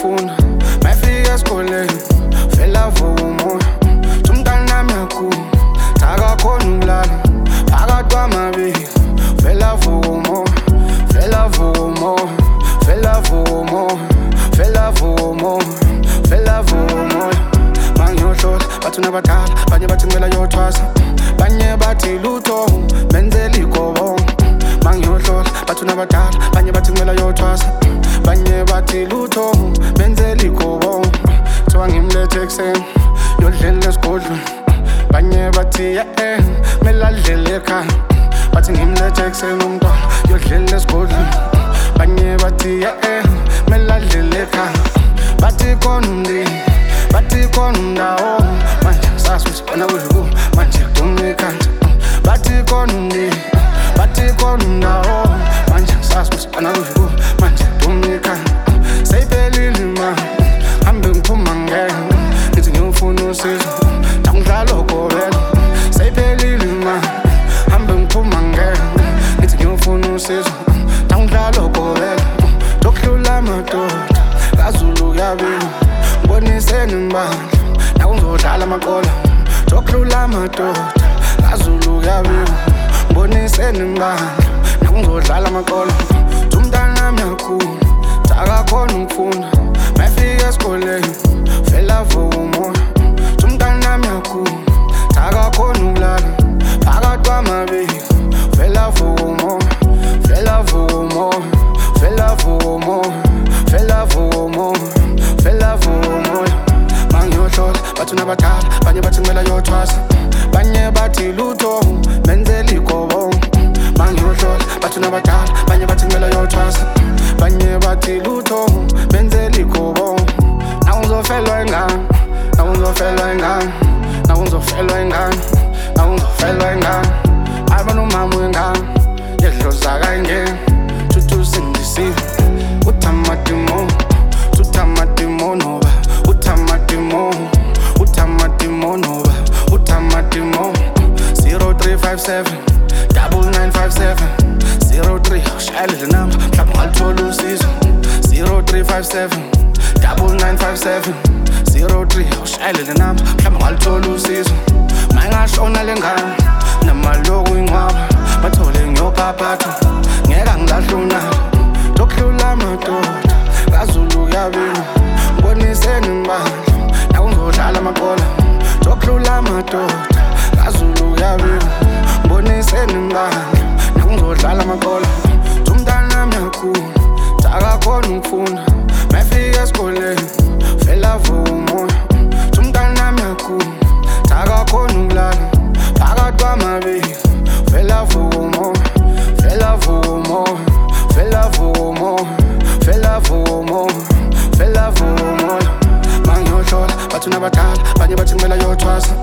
ngifuna mayifika esikoleni vela vuka umoya umntana nami yakhula akakhona ukulala phakathi kwamabili vela vuka umoya vela vuka umoya vela vuka umoya vela vuka umoya vela vuka umoya mangiyohlola bathi unabadala banye bathi ngicela yothwasa banye bathi lutho benzela igobo mangiyohlola bathi unabadala banye bathi ngicela yothwasa banye bathi lutho benzela igobo kuthiwa ngimlethe ekuseni yodlela esigodlweni banye bathi kumele adlele ekhaya bathi ngimlethe ekuseni umntwana yodlela esigodlweni banye bathi kumele adlele ekhaya bathi khona umndeni bathi khona umndawo manje ngisazi ukuthi wena kudlula manje kuduma ikhanda bathi khona umndeni bathi khona umndawo manje ngisazi ukuthi wena kudlula manje kuduma ikhanda seyiphelile imali hambe ngiphuma ngeke ngithi ngiyofuna usizo ngidlala ogobela seyiphelile imali hambe ngiphuma ngeke ngithi ngiyofuna usizo ngidlala ogobela dokudlula amadoda kaZulu kuyabili ngiboniseni imbandla nakuzodlala amaqola dokudlula amadoda kaZulu kuyabili ngiboniseni imbandla nakuzodlala amaqola umntana nami yakhula akakhona ukufunda mayifika esikoleni vela vuka umoya umntana nami yakhula akakhona ukulala phakathi kwamabili vela vuka umoya vela vuka umoya vela vuka umoya vela vuka umoya vela vuka umoya mangiyohlola bathi unabadala banye bathi ngicela yothwasa banye bathi lutho benzela igobo mangiyohlola bathi unabadala banye bathi ngicela yothwasa banye bathi lutho benzela igobo nawuzofelwa ingane nawuzofelwa ingane nawuzofelwa ingane nawuzofelwa ingane abana umama wengane yedloza kangene tuthu singisiwe utamatimo utamatimo noba utamatimo utamatimo noba utamatimo 0357 9957 03 shayela namba mhlawumbe ngalithola usizo 0357 9957 03 shayela namba mhlawumbe ngalithola usizo mayingashona lengane namaloku ingcwaba bathole ngiyopaphatha ngeke ngilahluna dokudlula amadoda kaZulu kuyabili ngiboniseni imbandla nakuzodlala amaqola dokudlula amadoda kaZulu kuyabili ngiboniseni imbandla nakuzodlala amaqola umntana nami yakhula akakhona ukufunda mayifika esikoleni vela vuka umoya umntana nami yakhula akakhona ukulala phakathi kwamabili vela vuka umoya vela vuka umoya vela vuka umoya vela vuka umoya vela vuka umoya mangiyohlola bathi unabadala banye bathi ngicela yothwasa